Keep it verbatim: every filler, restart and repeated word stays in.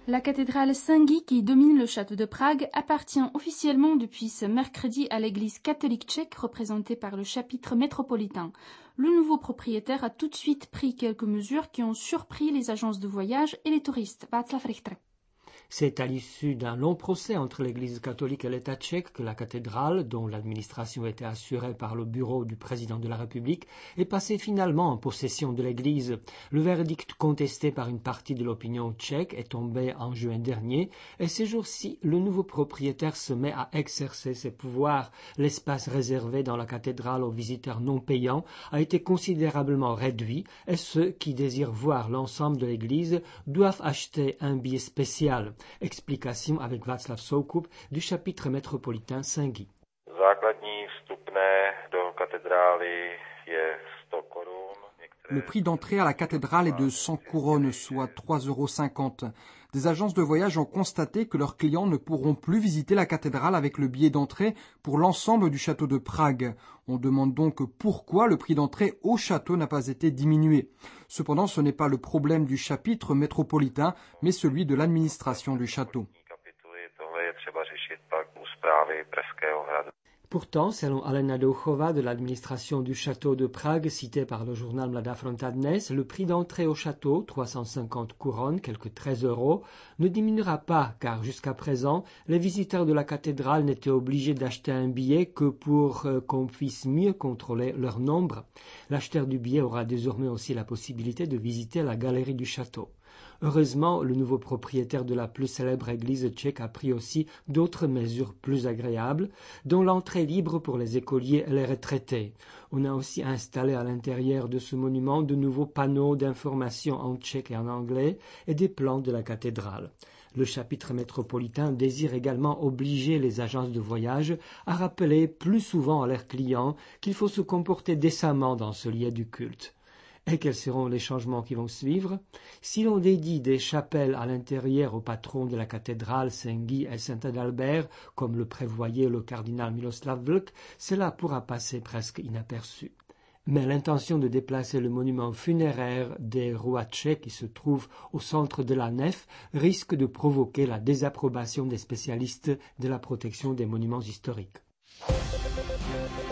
La cathédrale Saint-Guy qui domine le château de Prague appartient officiellement depuis ce mercredi à l'église catholique tchèque représentée par le chapitre métropolitain. Le nouveau propriétaire a tout de suite pris quelques mesures qui ont surpris les agences de voyage et les touristes. Václav Richter. C'est à l'issue d'un long procès entre l'Église catholique et l'État tchèque que la cathédrale, dont l'administration était assurée par le bureau du président de la République, est passée finalement en possession de l'Église. Le verdict contesté par une partie de l'opinion tchèque est tombé en juin dernier et ces jours-ci, le nouveau propriétaire se met à exercer ses pouvoirs. L'espace réservé dans la cathédrale aux visiteurs non payants a été considérablement réduit et ceux qui désirent voir l'ensemble de l'Église doivent acheter un billet spécial. Explication avec Václav Soukup du chapitre métropolitain Saint-Guy. Le prix d'entrée à la cathédrale est de cent couronnes, soit trois euros cinquante. Des agences de voyage ont constaté que leurs clients ne pourront plus visiter la cathédrale avec le billet d'entrée pour l'ensemble du château de Prague. On demande donc pourquoi le prix d'entrée au château n'a pas été diminué. Cependant, ce n'est pas le problème du chapitre métropolitain, mais celui de l'administration du château. Pourtant, selon Alena Douchova de l'administration du château de Prague, citée par le journal Mladá Fronta Dnes, le prix d'entrée au château, trois cent cinquante couronnes, quelques treize euros, ne diminuera pas, car jusqu'à présent, les visiteurs de la cathédrale n'étaient obligés d'acheter un billet que pour euh, qu'on puisse mieux contrôler leur nombre. L'acheteur du billet aura désormais aussi la possibilité de visiter la galerie du château. Heureusement, le nouveau propriétaire de la plus célèbre église tchèque a pris aussi d'autres mesures plus agréables, dont l'entrée libre pour les écoliers et les retraités. On a aussi installé à l'intérieur de ce monument de nouveaux panneaux d'information en tchèque et en anglais et des plans de la cathédrale. Le chapitre métropolitain désire également obliger les agences de voyage à rappeler plus souvent à leurs clients qu'il faut se comporter décemment dans ce lieu du culte. Et quels seront les changements qui vont suivre? Si l'on dédie des chapelles à l'intérieur aux patrons de la cathédrale Saint-Guy et Saint-Adalbert, comme le prévoyait le cardinal Miloslav Vlk, cela pourra passer presque inaperçu. Mais l'intention de déplacer le monument funéraire des rois tchèques qui se trouve au centre de la nef risque de provoquer la désapprobation des spécialistes de la protection des monuments historiques.